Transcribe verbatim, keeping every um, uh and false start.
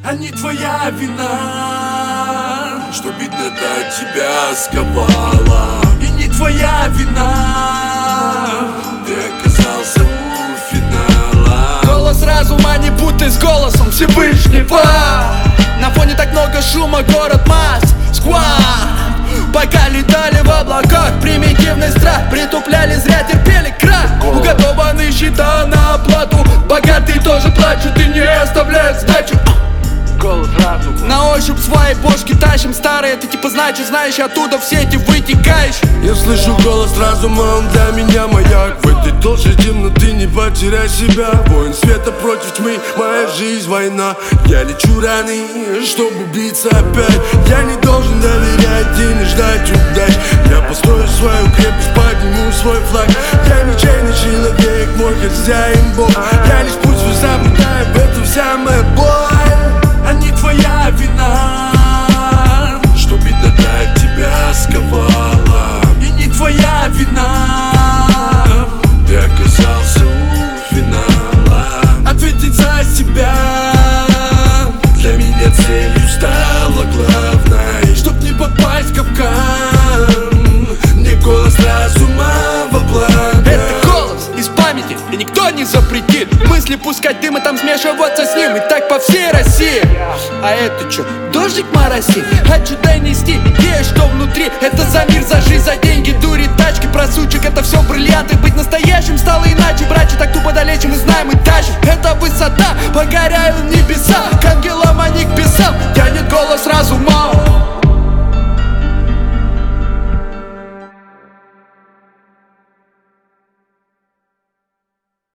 а не твоя вина, что беднота тебя сковала. И не твоя вина, ты оказался у финала. Голос разума не путай с голосом Всевышнего. На фоне так много шума, город Москва. Пока летали в облаках, примитивный страх притупляли, зря терпели крах. Уготованы счета на оплату, богатые тоже плачут и не оставляют сдачу. На ощупь свои бошки тащим старые, ты типа значит знаешь, оттуда в сети вытекаешь. Я слышу голос разума, он для меня маяк. В этой толще темноты не потеряй себя. Воин света против тьмы, моя жизнь война. Я лечу раны, чтобы биться опять. Я не должен доверять и не ждать удач. Я построю свою крепость, подниму свой флаг. Я ничейный человек, мой хозяин Бог. Я лишь путь свой соблюдаю, в этом вся моя боль. А не твоя вина, что беднота тебя сковала. И не твоя вина, ты оказался у финала. Ответить за себя для меня целью стало главной. Чтоб не попасть в капкан, мне голос разума во благо. Это голос из памяти, и никто не запретит мысли пускать дым и там смешиваться с ним. И так по всей России. А это чё, дождик моросит? Хочу донести идею, что внутри. Это за мир, за жизнь, за деньги, дури, тачки, про сучек. Это все бриллианты, быть настоящим стало иначе. Брачи так тупо